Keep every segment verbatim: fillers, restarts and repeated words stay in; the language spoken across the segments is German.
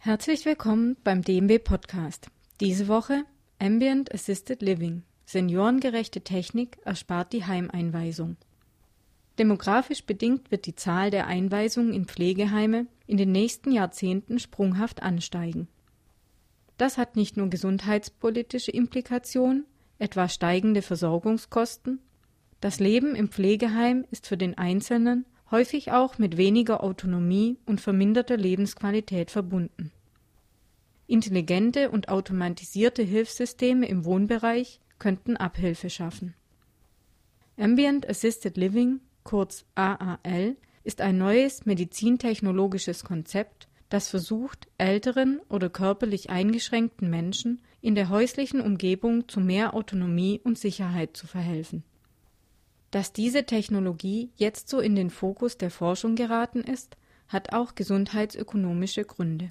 Herzlich willkommen beim D M W Podcast. Diese Woche Ambient Assisted Living. Seniorengerechte Technik erspart die Heimeinweisung. Demografisch bedingt wird die Zahl der Einweisungen in Pflegeheime in den nächsten Jahrzehnten sprunghaft ansteigen. Das hat nicht nur gesundheitspolitische Implikationen, etwa steigende Versorgungskosten. Das Leben im Pflegeheim ist für den Einzelnen häufig auch mit weniger Autonomie und verminderter Lebensqualität verbunden. Intelligente und automatisierte Hilfssysteme im Wohnbereich könnten Abhilfe schaffen. Ambient Assisted Living, kurz A A L, ist ein neues medizintechnologisches Konzept, das versucht, älteren oder körperlich eingeschränkten Menschen in der häuslichen Umgebung zu mehr Autonomie und Sicherheit zu verhelfen. Dass diese Technologie jetzt so in den Fokus der Forschung geraten ist, hat auch gesundheitsökonomische Gründe.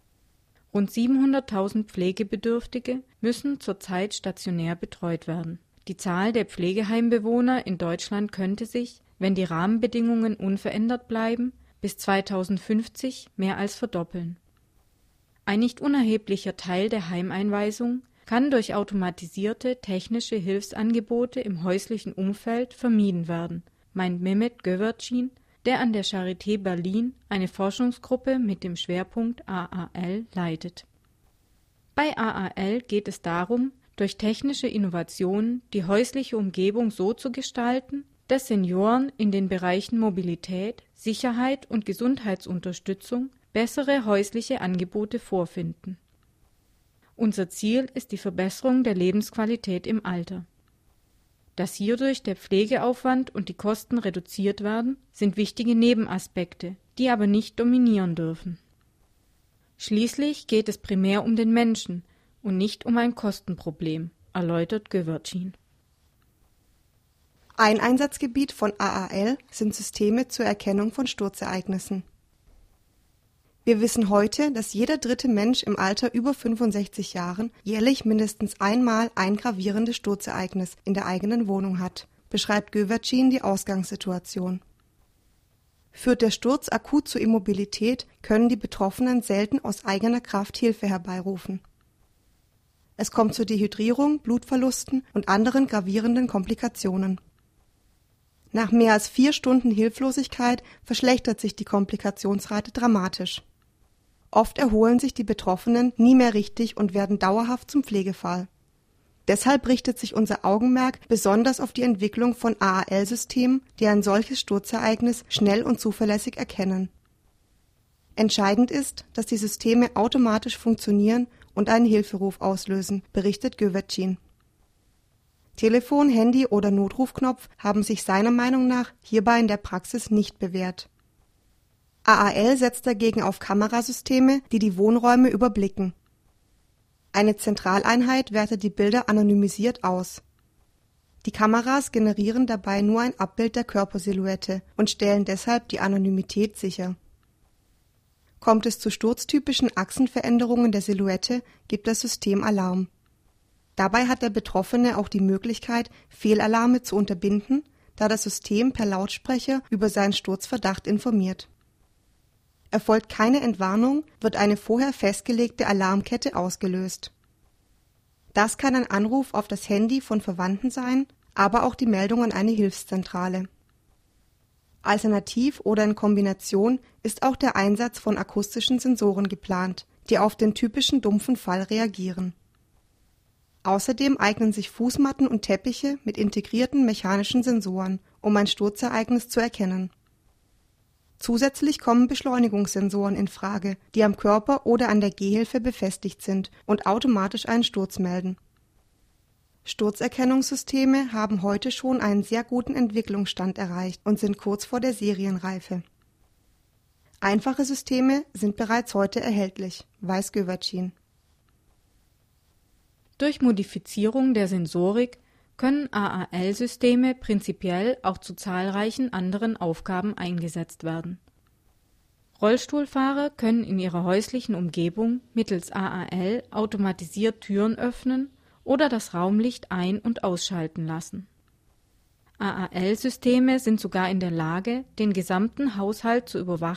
Rund siebenhunderttausend Pflegebedürftige müssen zurzeit stationär betreut werden. Die Zahl der Pflegeheimbewohner in Deutschland könnte sich, wenn die Rahmenbedingungen unverändert bleiben, bis zweitausendfünfzig mehr als verdoppeln. Ein nicht unerheblicher Teil der Heimeinweisung kann durch automatisierte technische Hilfsangebote im häuslichen Umfeld vermieden werden, meint Mehmet Gövercin, der an der Charité Berlin eine Forschungsgruppe mit dem Schwerpunkt A A L leitet. Bei A A L geht es darum, durch technische Innovationen die häusliche Umgebung so zu gestalten, dass Senioren in den Bereichen Mobilität, Sicherheit und Gesundheitsunterstützung bessere häusliche Angebote vorfinden. Unser Ziel ist die Verbesserung der Lebensqualität im Alter. Dass hierdurch der Pflegeaufwand und die Kosten reduziert werden, sind wichtige Nebenaspekte, die aber nicht dominieren dürfen. Schließlich geht es primär um den Menschen und nicht um ein Kostenproblem, erläutert Gövercin. Ein Einsatzgebiet von A A L sind Systeme zur Erkennung von Sturzereignissen. Wir wissen heute, dass jeder dritte Mensch im Alter über fünfundsechzig Jahren jährlich mindestens einmal ein gravierendes Sturzereignis in der eigenen Wohnung hat, beschreibt Gövercin die Ausgangssituation. Führt der Sturz akut zur Immobilität, können die Betroffenen selten aus eigener Kraft Hilfe herbeirufen. Es kommt zur Dehydrierung, Blutverlusten und anderen gravierenden Komplikationen. Nach mehr als vier Stunden Hilflosigkeit verschlechtert sich die Komplikationsrate dramatisch. Oft erholen sich die Betroffenen nie mehr richtig und werden dauerhaft zum Pflegefall. Deshalb richtet sich unser Augenmerk besonders auf die Entwicklung von A A L-Systemen, die ein solches Sturzereignis schnell und zuverlässig erkennen. Entscheidend ist, dass die Systeme automatisch funktionieren und einen Hilferuf auslösen, berichtet Gövercin. Telefon, Handy oder Notrufknopf haben sich seiner Meinung nach hierbei in der Praxis nicht bewährt. A A L setzt dagegen auf Kamerasysteme, die die Wohnräume überblicken. Eine Zentraleinheit wertet die Bilder anonymisiert aus. Die Kameras generieren dabei nur ein Abbild der Körpersilhouette und stellen deshalb die Anonymität sicher. Kommt es zu sturztypischen Achsenveränderungen der Silhouette, gibt das System Alarm. Dabei hat der Betroffene auch die Möglichkeit, Fehlalarme zu unterbinden, da das System per Lautsprecher über seinen Sturzverdacht informiert. Erfolgt keine Entwarnung, wird eine vorher festgelegte Alarmkette ausgelöst. Das kann ein Anruf auf das Handy von Verwandten sein, aber auch die Meldung an eine Hilfszentrale. Alternativ oder in Kombination ist auch der Einsatz von akustischen Sensoren geplant, die auf den typischen dumpfen Fall reagieren. Außerdem eignen sich Fußmatten und Teppiche mit integrierten mechanischen Sensoren, um ein Sturzereignis zu erkennen. Zusätzlich kommen Beschleunigungssensoren in Frage, die am Körper oder an der Gehhilfe befestigt sind und automatisch einen Sturz melden. Sturzerkennungssysteme haben heute schon einen sehr guten Entwicklungsstand erreicht und sind kurz vor der Serienreife. Einfache Systeme sind bereits heute erhältlich, weiß Gövercin. Durch Modifizierung der Sensorik können A A L-Systeme prinzipiell auch zu zahlreichen anderen Aufgaben eingesetzt werden. Rollstuhlfahrer können in ihrer häuslichen Umgebung mittels A A L automatisiert Türen öffnen oder das Raumlicht ein- und ausschalten lassen. A A L-Systeme sind sogar in der Lage, den gesamten Haushalt zu überwachen,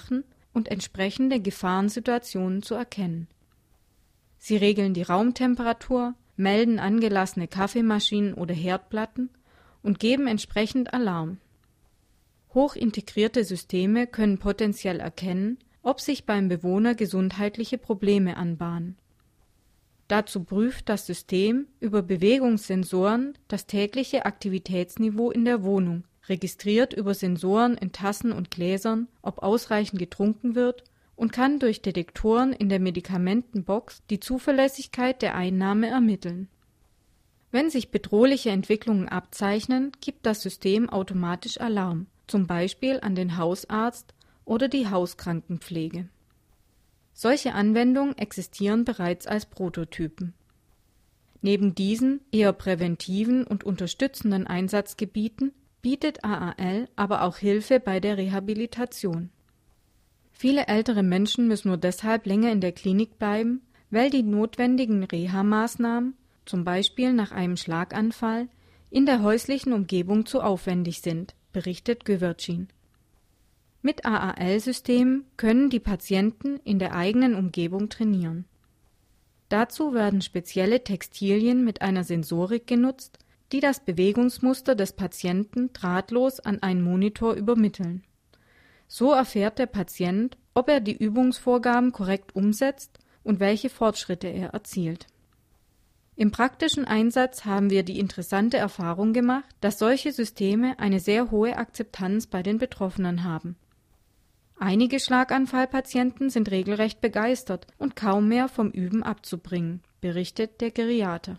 und entsprechende Gefahrensituationen zu erkennen. Sie regeln die Raumtemperatur, melden angelassene Kaffeemaschinen oder Herdplatten und geben entsprechend Alarm. Hochintegrierte Systeme können potenziell erkennen, ob sich beim Bewohner gesundheitliche Probleme anbahnen. Dazu prüft das System über Bewegungssensoren das tägliche Aktivitätsniveau in der Wohnung, registriert über Sensoren in Tassen und Gläsern, ob ausreichend getrunken wird und kann durch Detektoren in der Medikamentenbox die Zuverlässigkeit der Einnahme ermitteln. Wenn sich bedrohliche Entwicklungen abzeichnen, gibt das System automatisch Alarm, zum Beispiel an den Hausarzt oder die Hauskrankenpflege. Solche Anwendungen existieren bereits als Prototypen. Neben diesen eher präventiven und unterstützenden Einsatzgebieten bietet A A L aber auch Hilfe bei der Rehabilitation. Viele ältere Menschen müssen nur deshalb länger in der Klinik bleiben, weil die notwendigen Reha-Maßnahmen, zum Beispiel nach einem Schlaganfall, in der häuslichen Umgebung zu aufwendig sind, berichtet Güvercin. Mit A A L-Systemen können die Patienten in der eigenen Umgebung trainieren. Dazu werden spezielle Textilien mit einer Sensorik genutzt, die das Bewegungsmuster des Patienten drahtlos an einen Monitor übermitteln. So erfährt der Patient, ob er die Übungsvorgaben korrekt umsetzt und welche Fortschritte er erzielt. Im praktischen Einsatz haben wir die interessante Erfahrung gemacht, dass solche Systeme eine sehr hohe Akzeptanz bei den Betroffenen haben. Einige Schlaganfallpatienten sind regelrecht begeistert und kaum mehr vom Üben abzubringen, berichtet der Geriater.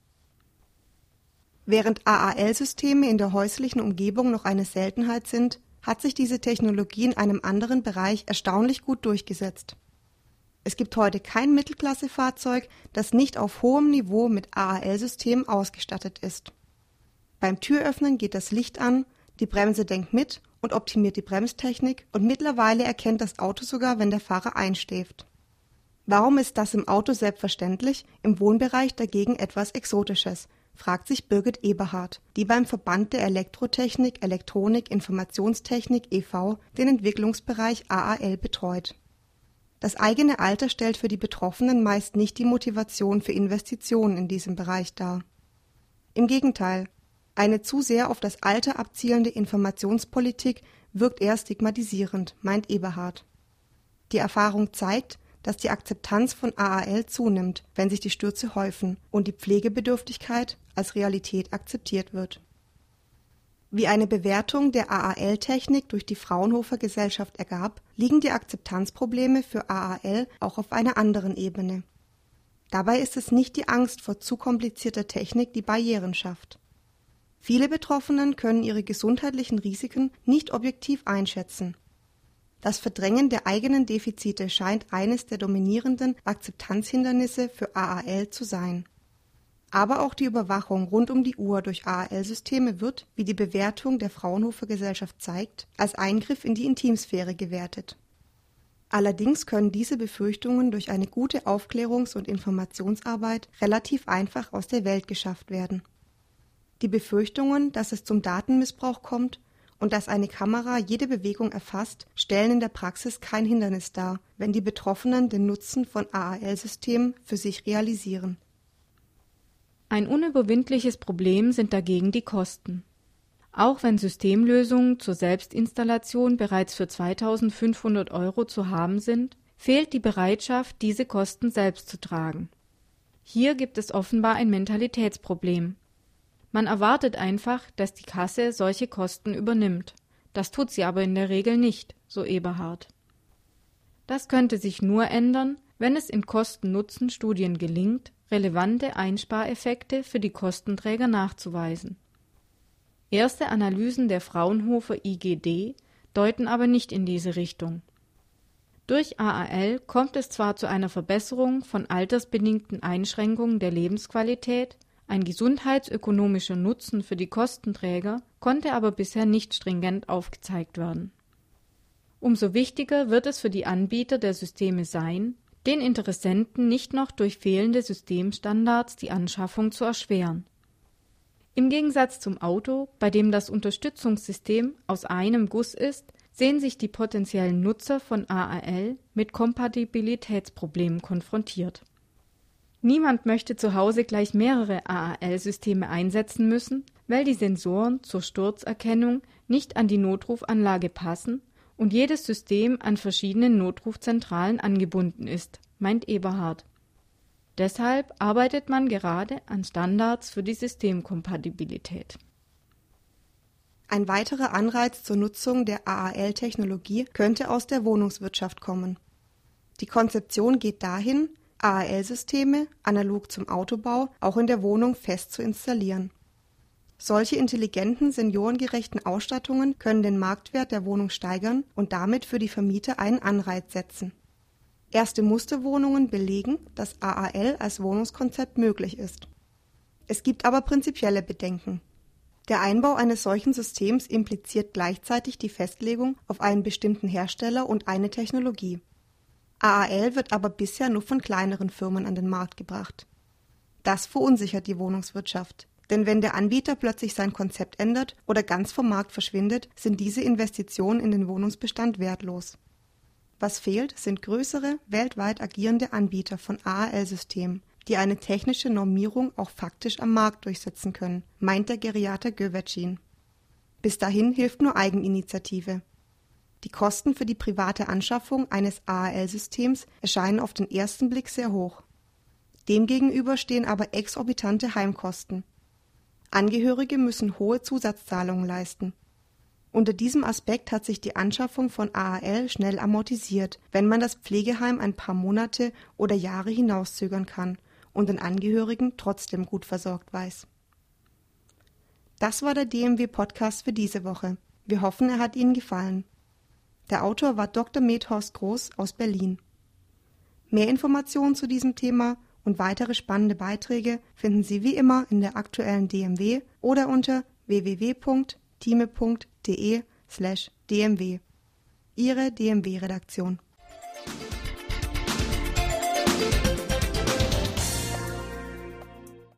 Während A A L-Systeme in der häuslichen Umgebung noch eine Seltenheit sind, hat sich diese Technologie in einem anderen Bereich erstaunlich gut durchgesetzt. Es gibt heute kein Mittelklassefahrzeug, das nicht auf hohem Niveau mit A A L-Systemen ausgestattet ist. Beim Türöffnen geht das Licht an, die Bremse denkt mit und optimiert die Bremstechnik und mittlerweile erkennt das Auto sogar, wenn der Fahrer einschläft. Warum ist das im Auto selbstverständlich, im Wohnbereich dagegen etwas Exotisches, fragt sich Birgit Eberhardt, die beim Verband der Elektrotechnik, Elektronik, Informationstechnik e V den Entwicklungsbereich A A L betreut. Das eigene Alter stellt für die Betroffenen meist nicht die Motivation für Investitionen in diesem Bereich dar. Im Gegenteil, eine zu sehr auf das Alter abzielende Informationspolitik wirkt eher stigmatisierend, meint Eberhardt. Die Erfahrung zeigt, dass die Akzeptanz von A A L zunimmt, wenn sich die Stürze häufen und die Pflegebedürftigkeit als Realität akzeptiert wird. Wie eine Bewertung der A A L-Technik durch die Fraunhofer Gesellschaft ergab, liegen die Akzeptanzprobleme für A A L auch auf einer anderen Ebene. Dabei ist es nicht die Angst vor zu komplizierter Technik, die Barrieren schafft. Viele Betroffenen können ihre gesundheitlichen Risiken nicht objektiv einschätzen. Das Verdrängen der eigenen Defizite scheint eines der dominierenden Akzeptanzhindernisse für A A L zu sein. Aber auch die Überwachung rund um die Uhr durch A A L-Systeme wird, wie die Bewertung der Fraunhofer Gesellschaft zeigt, als Eingriff in die Intimsphäre gewertet. Allerdings können diese Befürchtungen durch eine gute Aufklärungs- und Informationsarbeit relativ einfach aus der Welt geschafft werden. Die Befürchtungen, dass es zum Datenmissbrauch kommt und dass eine Kamera jede Bewegung erfasst, stellen in der Praxis kein Hindernis dar, wenn die Betroffenen den Nutzen von A A L-Systemen für sich realisieren. Ein unüberwindliches Problem sind dagegen die Kosten. Auch wenn Systemlösungen zur Selbstinstallation bereits für zweitausendfünfhundert Euro zu haben sind, fehlt die Bereitschaft, diese Kosten selbst zu tragen. Hier gibt es offenbar ein Mentalitätsproblem. Man erwartet einfach, dass die Kasse solche Kosten übernimmt. Das tut sie aber in der Regel nicht, so Eberhardt. Das könnte sich nur ändern, wenn es in Kosten-Nutzen-Studien gelingt, relevante Einspareffekte für die Kostenträger nachzuweisen. Erste Analysen der Fraunhofer I G D deuten aber nicht in diese Richtung. Durch A A L kommt es zwar zu einer Verbesserung von altersbedingten Einschränkungen der Lebensqualität, ein gesundheitsökonomischer Nutzen für die Kostenträger konnte aber bisher nicht stringent aufgezeigt werden. Umso wichtiger wird es für die Anbieter der Systeme sein, den Interessenten nicht noch durch fehlende Systemstandards die Anschaffung zu erschweren. Im Gegensatz zum Auto, bei dem das Unterstützungssystem aus einem Guss ist, sehen sich die potenziellen Nutzer von A A L mit Kompatibilitätsproblemen konfrontiert. Niemand möchte zu Hause gleich mehrere A A L-Systeme einsetzen müssen, weil die Sensoren zur Sturzerkennung nicht an die Notrufanlage passen und jedes System an verschiedenen Notrufzentralen angebunden ist, meint Eberhard. Deshalb arbeitet man gerade an Standards für die Systemkompatibilität. Ein weiterer Anreiz zur Nutzung der A A L-Technologie könnte aus der Wohnungswirtschaft kommen. Die Konzeption geht dahin, A A L-Systeme, analog zum Autobau, auch in der Wohnung fest zu installieren. Solche intelligenten, seniorengerechten Ausstattungen können den Marktwert der Wohnung steigern und damit für die Vermieter einen Anreiz setzen. Erste Musterwohnungen belegen, dass A A L als Wohnungskonzept möglich ist. Es gibt aber prinzipielle Bedenken. Der Einbau eines solchen Systems impliziert gleichzeitig die Festlegung auf einen bestimmten Hersteller und eine Technologie. A A L wird aber bisher nur von kleineren Firmen an den Markt gebracht. Das verunsichert die Wohnungswirtschaft, denn wenn der Anbieter plötzlich sein Konzept ändert oder ganz vom Markt verschwindet, sind diese Investitionen in den Wohnungsbestand wertlos. Was fehlt, sind größere, weltweit agierende Anbieter von A A L-Systemen, die eine technische Normierung auch faktisch am Markt durchsetzen können, meint der Geriater Gövetschin. Bis dahin hilft nur Eigeninitiative. Die Kosten für die private Anschaffung eines A A L-Systems erscheinen auf den ersten Blick sehr hoch. Demgegenüber stehen aber exorbitante Heimkosten. Angehörige müssen hohe Zusatzzahlungen leisten. Unter diesem Aspekt hat sich die Anschaffung von A A L schnell amortisiert, wenn man das Pflegeheim ein paar Monate oder Jahre hinauszögern kann und den Angehörigen trotzdem gut versorgt weiß. Das war der D M W-Podcast für diese Woche. Wir hoffen, er hat Ihnen gefallen. Der Autor war Doktor Methorst Groß aus Berlin. Mehr Informationen zu diesem Thema und weitere spannende Beiträge finden Sie wie immer in der aktuellen D M W oder unter w w w punkt time punkt de slash d m w. Ihre D M W-Redaktion.